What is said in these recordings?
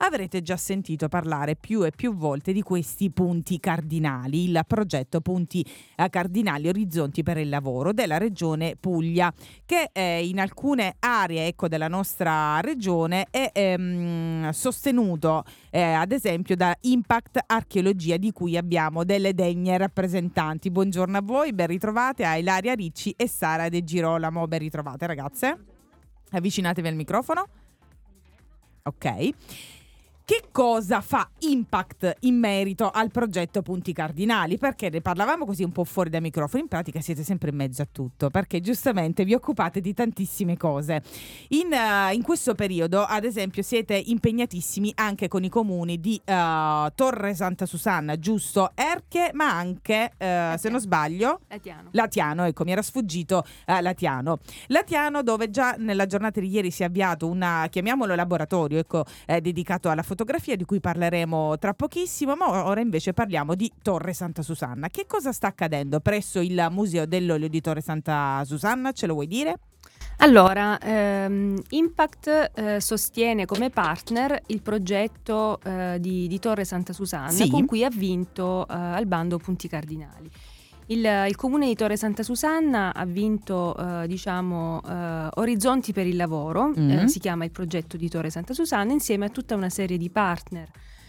avrete già sentito parlare più e più volte di questi punti cardinali, il progetto Punti Cardinali Orizzonti per il Lavoro della Regione Puglia, che in alcune aree, ecco, della nostra regione è sostenuto ad esempio da Impact Archeologia, di cui abbiamo delle degne rappresentanti. Buongiorno a voi, ben ritrovate a Ilaria Ricci e Sara De Girolamo. Ben ritrovate ragazze, avvicinatevi al microfono. Ok. Che cosa fa Impact in merito al progetto Punti Cardinali? Perché ne parlavamo così un po' fuori dai microfoni, in pratica siete sempre in mezzo a tutto, perché giustamente vi occupate di tantissime cose. In questo periodo, ad esempio, siete impegnatissimi anche con i comuni di Torre Santa Susanna, giusto? Erche, ma anche, se non sbaglio, Latiano, ecco, mi era sfuggito Latiano, dove già nella giornata di ieri si è avviato chiamiamolo laboratorio, ecco, dedicato alla fotografia, di cui parleremo tra pochissimo, ma ora invece parliamo di Torre Santa Susanna. Che cosa sta accadendo presso il Museo dell'Olio di Torre Santa Susanna? Ce lo vuoi dire? Allora, Impact sostiene come partner il progetto di Torre Santa Susanna, sì, con cui ha vinto al bando Punti Cardinali. Il comune di Torre Santa Susanna ha vinto Orizzonti per il Lavoro, si chiama il progetto di Torre Santa Susanna, insieme a tutta una serie di partner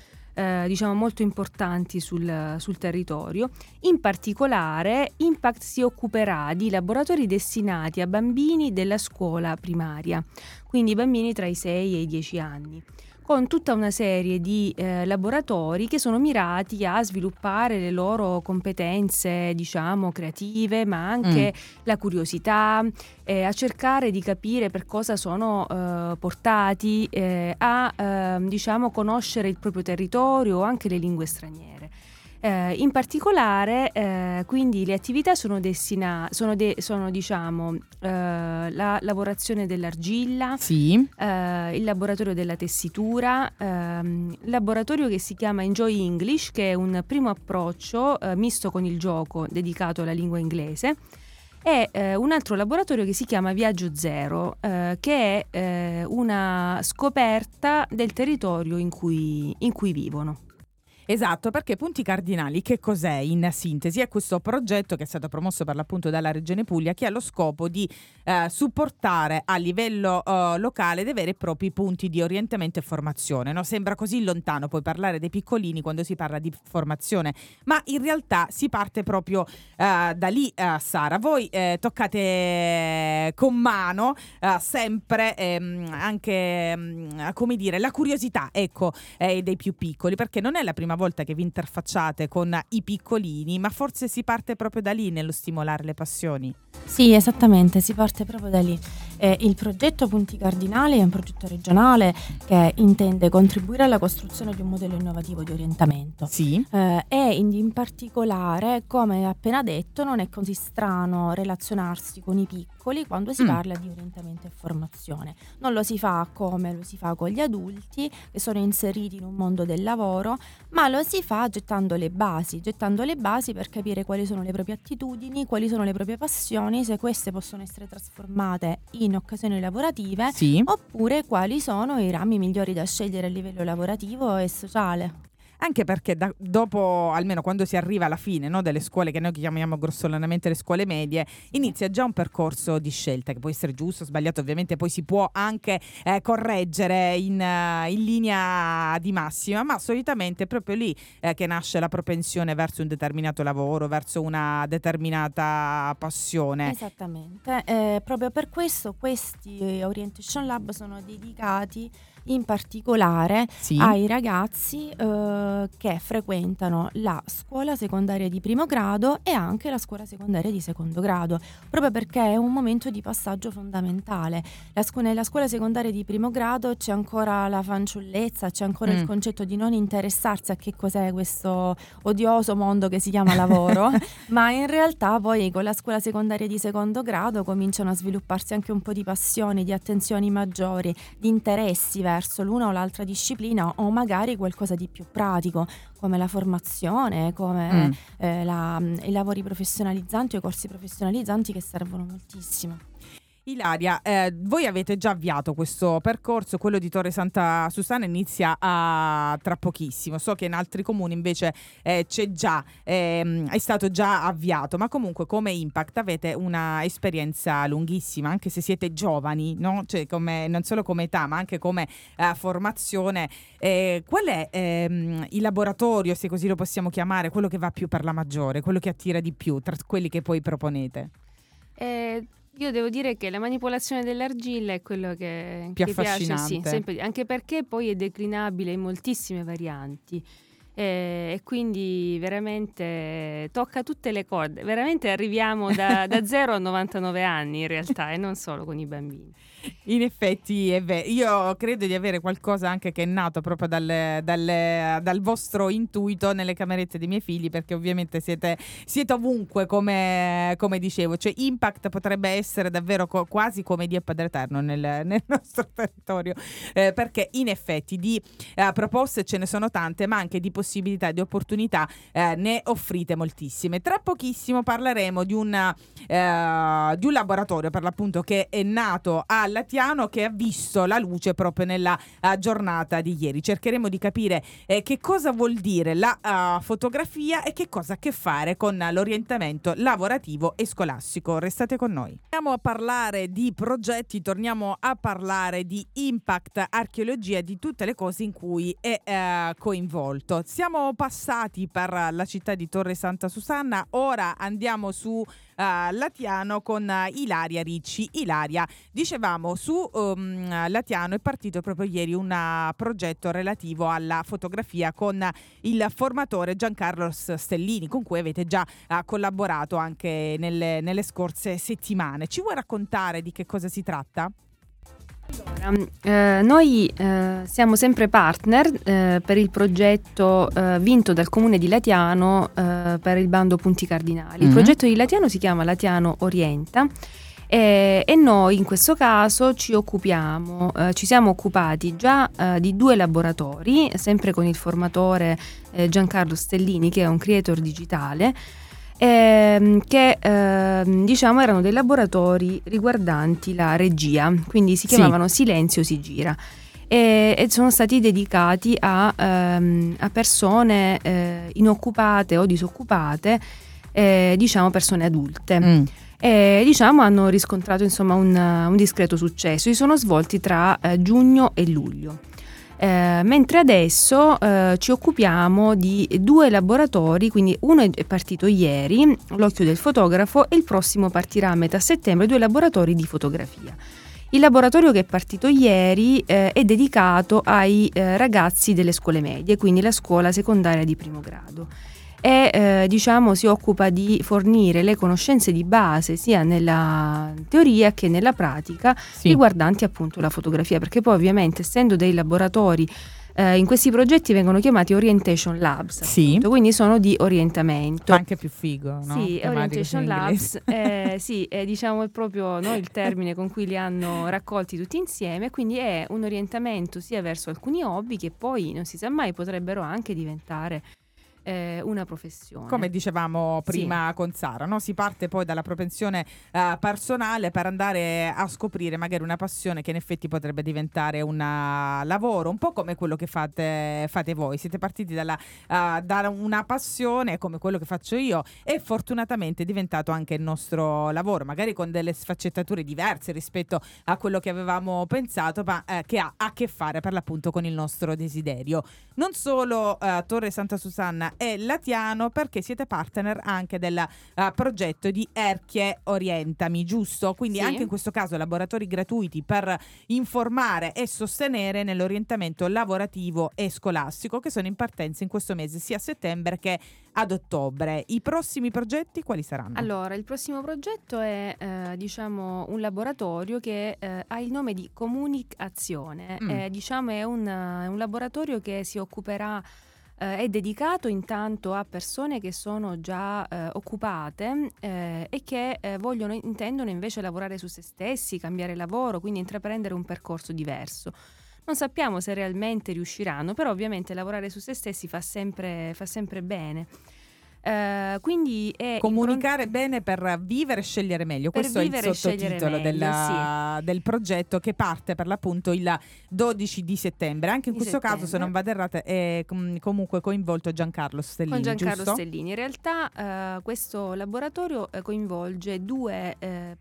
molto importanti sul territorio. In particolare Impact si occuperà di laboratori destinati a bambini della scuola primaria, quindi bambini tra i 6 e i 10 anni, con tutta una serie di laboratori che sono mirati a sviluppare le loro competenze, creative, ma anche la curiosità, a cercare di capire per cosa sono portati, a conoscere il proprio territorio o anche le lingue straniere. In particolare, quindi le attività sono la lavorazione dell'argilla, sì, il laboratorio della tessitura, il laboratorio che si chiama Enjoy English, che è un primo approccio misto con il gioco dedicato alla lingua inglese, e un altro laboratorio che si chiama Viaggio Zero, che è una scoperta del territorio in cui vivono. Esatto, perché Punti Cardinali che cos'è in sintesi? È questo progetto che è stato promosso per l'appunto dalla Regione Puglia, che ha lo scopo di supportare a livello locale dei veri e propri punti di orientamento e formazione, no? Sembra così lontano poi parlare dei piccolini quando si parla di formazione, ma in realtà si parte proprio da lì, Sara. Voi toccate con mano sempre anche come dire, la curiosità, ecco, dei più piccoli, perché non è la prima volta che vi interfacciate con i piccolini, ma forse si parte proprio da lì nello stimolare le passioni. Sì, esattamente, si parte proprio da lì. Il progetto Punti Cardinali è un progetto regionale che intende contribuire alla costruzione di un modello innovativo di orientamento. Sì. E in particolare, come appena detto, non è così strano relazionarsi con i piccoli quando si parla di orientamento e formazione. Non lo si fa come lo si fa con gli adulti che sono inseriti in un mondo del lavoro, ma lo si fa gettando le basi per capire quali sono le proprie attitudini, quali sono le proprie passioni, se queste possono essere trasformate in occasioni lavorative, sì, oppure quali sono i rami migliori da scegliere a livello lavorativo e sociale. Anche perché dopo, almeno quando si arriva alla fine, no, delle scuole che noi chiamiamo grossolanamente le scuole medie, inizia già un percorso di scelta che può essere giusto o sbagliato, ovviamente poi si può anche correggere in linea di massima, ma solitamente è proprio lì che nasce la propensione verso un determinato lavoro, verso una determinata passione. Esattamente, proprio per questo questi Orientation Lab sono dedicati in particolare, sì, ai ragazzi che frequentano la scuola secondaria di primo grado e anche la scuola secondaria di secondo grado, proprio perché è un momento di passaggio fondamentale. Nella scuola secondaria di primo grado c'è ancora la fanciullezza, c'è ancora il concetto di non interessarsi a che cos'è questo odioso mondo che si chiama lavoro, ma in realtà poi con la scuola secondaria di secondo grado cominciano a svilupparsi anche un po' di passioni, di attenzioni maggiori, di interessi verso l'una o l'altra disciplina, o magari qualcosa di più pratico come la formazione, come i lavori professionalizzanti o i corsi professionalizzanti che servono moltissimo. Ilaria, voi avete già avviato questo percorso, quello di Torre Santa Susanna inizia tra pochissimo, so che in altri comuni invece c'è già, è stato già avviato, ma comunque come Impact avete una esperienza lunghissima, anche se siete giovani, no? Cioè non solo come età ma anche come formazione. Qual è il laboratorio, se così lo possiamo chiamare, quello che va più per la maggiore, quello che attira di più tra quelli che poi proponete? Io devo dire che la manipolazione dell'argilla è quello che più affascinante. Piace, sì, sempre, anche perché poi è declinabile in moltissime varianti e quindi veramente tocca tutte le corde. Veramente arriviamo da 0 a 99 anni in realtà, e non solo con i bambini. In effetti è vero, io credo di avere qualcosa anche che è nato proprio dal vostro intuito nelle camerette dei miei figli, perché ovviamente siete ovunque, come dicevo, cioè Impact potrebbe essere davvero quasi come Dio e Padre Eterno nel nostro territorio, perché in effetti di proposte ce ne sono tante, ma anche di possibilità, di opportunità ne offrite moltissime. Tra pochissimo parleremo di un laboratorio per l'appunto che è nato a Latiano, che ha visto la luce proprio nella giornata di ieri. Cercheremo di capire che cosa vuol dire la fotografia e che cosa ha a che fare con l'orientamento lavorativo e scolastico. Restate con noi. Torniamo a parlare di progetti, torniamo a parlare di Impact Archeologia e di tutte le cose in cui è coinvolto. Siamo passati per la città di Torre Santa Susanna, ora andiamo su Latiano con Ilaria Ricci. Ilaria, dicevamo su Latiano è partito proprio ieri un progetto relativo alla fotografia con il formatore Giancarlo Stellini, con cui avete già collaborato anche nelle scorse settimane. Ci vuoi raccontare di che cosa si tratta? Allora, noi siamo sempre partner per il progetto vinto dal Comune di Latiano per il bando Punti Cardinali. Il progetto di Latiano si chiama Latiano Orienta e noi in questo caso ci siamo occupati già di 2 laboratori, sempre con il formatore Giancarlo Stellini, che è un creator digitale, che diciamo erano dei laboratori riguardanti la regia, quindi si chiamavano Silenzio si gira, e sono stati dedicati a persone inoccupate o disoccupate, diciamo persone adulte. E diciamo hanno riscontrato insomma un discreto successo. Si sono svolti tra giugno e luglio. Mentre adesso ci occupiamo di 2 laboratori, quindi uno è partito ieri, l'occhio del fotografo, e il prossimo partirà a metà settembre, 2 laboratori di fotografia. Il laboratorio che è partito ieri è dedicato ai ragazzi delle scuole medie, quindi la scuola secondaria di primo grado, e diciamo si occupa di fornire le conoscenze di base sia nella teoria che nella pratica riguardanti appunto la fotografia, perché poi ovviamente essendo dei laboratori in questi progetti vengono chiamati Orientation Labs, appunto, quindi sono di orientamento. Anche più figo, no? Sì, Orientation Labs, diciamo è proprio il termine con cui li hanno raccolti tutti insieme, quindi è un orientamento sia verso alcuni hobby che poi non si sa mai potrebbero anche diventare una professione. Come dicevamo prima con Sara, no? Si parte poi dalla propensione personale per andare a scoprire magari una passione che in effetti potrebbe diventare un lavoro, un po' come quello che fate voi. Siete partiti da una passione come quello che faccio io e fortunatamente è diventato anche il nostro lavoro, magari con delle sfaccettature diverse rispetto a quello che avevamo pensato, ma che ha a che fare per l'appunto con il nostro desiderio. Non solo Torre Santa Susanna e Latiano, perché siete partner anche del progetto di Erchie Orientami, giusto? Quindi anche in questo caso laboratori gratuiti per informare e sostenere nell'orientamento lavorativo e scolastico, che sono in partenza in questo mese sia a settembre che ad ottobre. I prossimi progetti quali saranno? Allora, il prossimo progetto è diciamo un laboratorio che ha il nome di Comunicazione. Diciamo è un laboratorio che si occuperà, è dedicato intanto a persone che sono già occupate e che intendono invece lavorare su se stessi, cambiare lavoro, quindi intraprendere un percorso diverso. Non sappiamo se realmente riusciranno, però ovviamente lavorare su se stessi fa sempre bene. Quindi è comunicare bene per vivere e scegliere meglio. Questo è il sottotitolo del progetto, che parte per l'appunto il 12 di settembre. Anche in questo caso, se non vado errata, è comunque coinvolto Giancarlo Stellini. Con Giancarlo giusto? Stellini. In realtà questo laboratorio coinvolge due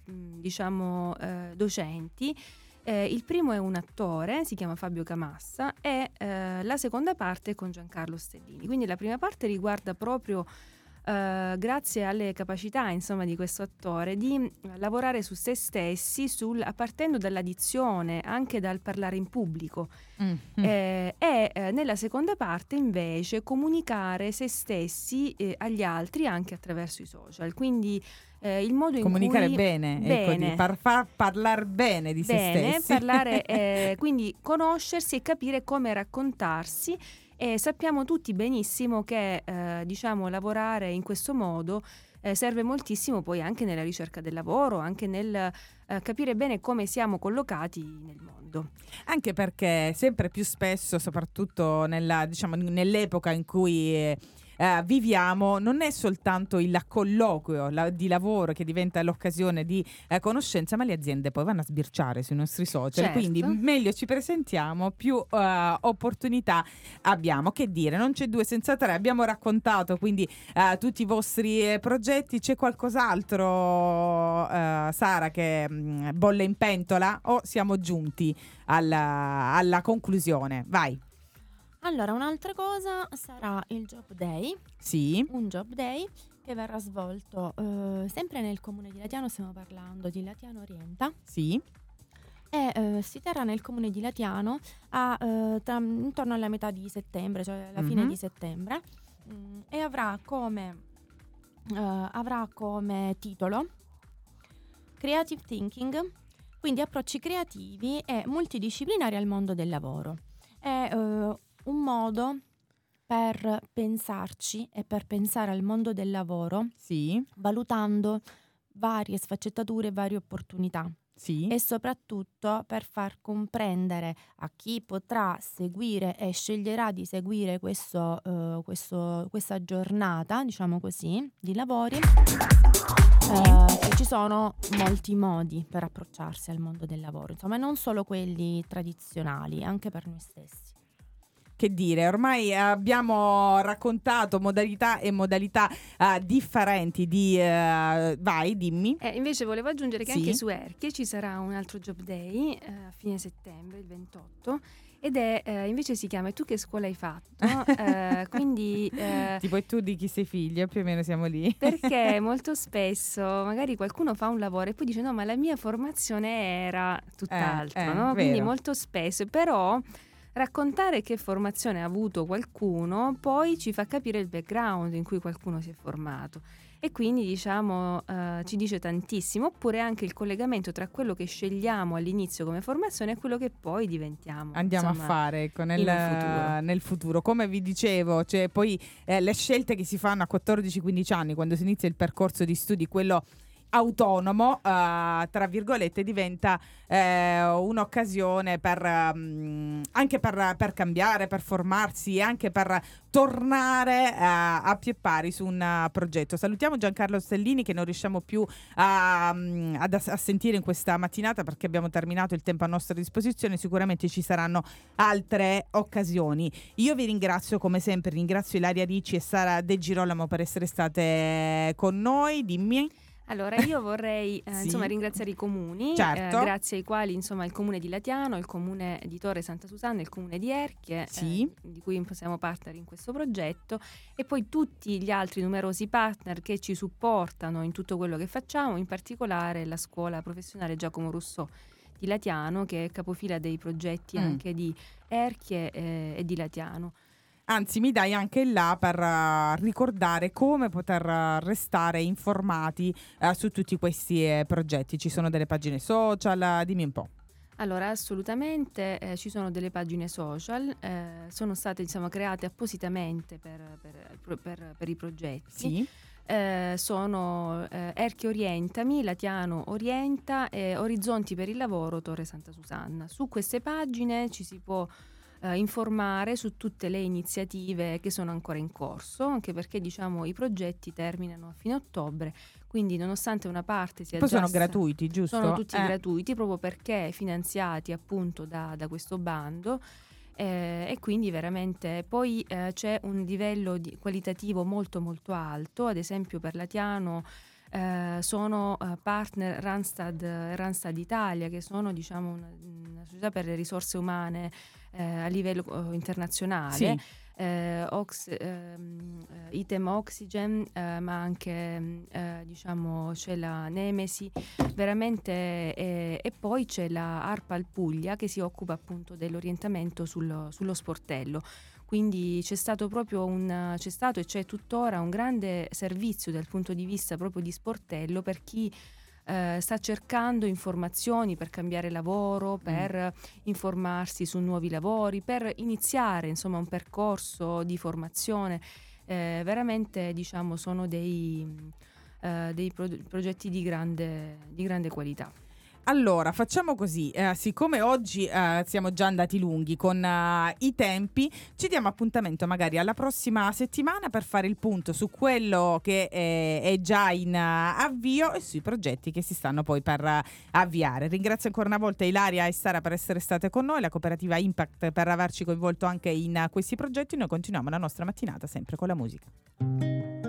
docenti. Il primo è un attore, si chiama Fabio Camassa, e la seconda parte è con Giancarlo Stellini. Quindi la prima parte riguarda proprio, grazie alle capacità di questo attore, di lavorare su se stessi, partendo dalla dizione, anche dal parlare in pubblico. E nella seconda parte invece comunicare se stessi agli altri anche attraverso i social. Quindi il modo in comunicare cui bene. Far parlare bene di se stessi. Quindi conoscersi e capire come raccontarsi. E sappiamo tutti benissimo che lavorare in questo modo serve moltissimo poi anche nella ricerca del lavoro, anche nel capire bene come siamo collocati nel mondo. Anche perché sempre più spesso, soprattutto nell'epoca in cui viviamo, non è soltanto il colloquio di lavoro che diventa l'occasione di conoscenza, ma le aziende poi vanno a sbirciare sui nostri social. Certo. Quindi meglio ci presentiamo, più opportunità abbiamo. Che dire, non c'è due senza tre. Abbiamo raccontato quindi tutti i vostri progetti. C'è qualcos'altro, Sara, che bolle in pentola, o siamo giunti alla conclusione? Vai. Allora, un'altra cosa sarà il Job Day. Sì. Un Job Day che verrà svolto sempre nel comune di Latiano, stiamo parlando di Latiano Orienta. Sì. E si terrà nel comune di Latiano intorno alla metà di settembre, cioè alla fine di settembre, e avrà come titolo Creative Thinking, quindi approcci creativi e multidisciplinari al mondo del lavoro. È un modo per pensarci e per pensare al mondo del lavoro, sì, valutando varie sfaccettature, varie opportunità. Sì. E soprattutto per far comprendere a chi potrà seguire e sceglierà di seguire questa giornata, diciamo così, di lavori, che ci sono molti modi per approcciarsi al mondo del lavoro, insomma, non solo quelli tradizionali, anche per noi stessi. Che dire, ormai abbiamo raccontato modalità e modalità differenti di vai, dimmi. Invece volevo aggiungere che sì, anche su Erchie ci sarà un altro Job Day a fine settembre, il 28, ed è invece si chiama "E tu che scuola hai fatto?" Quindi tipo "E tu di chi sei figlio?", più o meno siamo lì. Perché molto spesso magari qualcuno fa un lavoro e poi dice "No, ma la mia formazione era tutt'altro", no? Quindi molto spesso, però raccontare che formazione ha avuto qualcuno poi ci fa capire il background in cui qualcuno si è formato, e quindi ci dice tantissimo. Oppure anche il collegamento tra quello che scegliamo all'inizio come formazione e quello che poi diventiamo, andiamo a fare nel futuro. Come vi dicevo, cioè poi le scelte che si fanno a 14-15 anni, quando si inizia il percorso di studi, quello autonomo, tra virgolette, diventa un'occasione anche per cambiare, per formarsi e anche per tornare a piè pari su un progetto. Salutiamo Giancarlo Stellini, che non riusciamo più a sentire in questa mattinata perché abbiamo terminato il tempo a nostra disposizione. Sicuramente ci saranno altre occasioni. Io vi ringrazio come sempre, ringrazio Ilaria Ricci e Sara De Girolamo per essere state con noi. Dimmi. Allora, io vorrei ringraziare i comuni, certo, grazie ai quali il comune di Latiano, il comune di Torre Santa Susanna, il comune di Erchie, di cui siamo partner in questo progetto, e poi tutti gli altri numerosi partner che ci supportano in tutto quello che facciamo, in particolare la scuola professionale Giacomo Rousseau di Latiano, che è capofila dei progetti anche di Erchie e di Latiano. Anzi, mi dai anche là per ricordare come poter restare informati su tutti questi progetti. Ci sono delle pagine social, dimmi un po'. Allora, assolutamente, ci sono delle pagine social, sono state create appositamente per i progetti. Sì. Sono Erchie Orientami, Latiano Orienta e Orizzonti per il Lavoro Torre Santa Susanna. Su queste pagine ci si può informare su tutte le iniziative che sono ancora in corso, anche perché i progetti terminano a fine ottobre, quindi nonostante una parte sia poi già sono gratuiti, giusto? Sono tutti gratuiti proprio perché finanziati appunto da questo bando. E quindi veramente poi c'è un livello qualitativo molto molto alto. Ad esempio per Latiano sono partner Randstad Italia, che sono una società per le risorse umane a livello internazionale. Sì. Item Oxygen, ma anche c'è la Nemesi veramente, e poi c'è la ARPAL Puglia che si occupa appunto dell'orientamento sullo sportello. Quindi c'è stato e c'è tuttora un grande servizio dal punto di vista proprio di sportello per chi sta cercando informazioni per cambiare lavoro, per informarsi su nuovi lavori, per iniziare insomma un percorso di formazione. Veramente sono dei progetti di grande qualità. Allora, facciamo così, siccome oggi siamo già andati lunghi con i tempi, ci diamo appuntamento magari alla prossima settimana per fare il punto su quello che è già in avvio e sui progetti che si stanno poi per avviare. Ringrazio ancora una volta Ilaria e Sara per essere state con noi, la cooperativa Impact per averci coinvolto anche in questi progetti. Noi continuiamo la nostra mattinata sempre con la musica.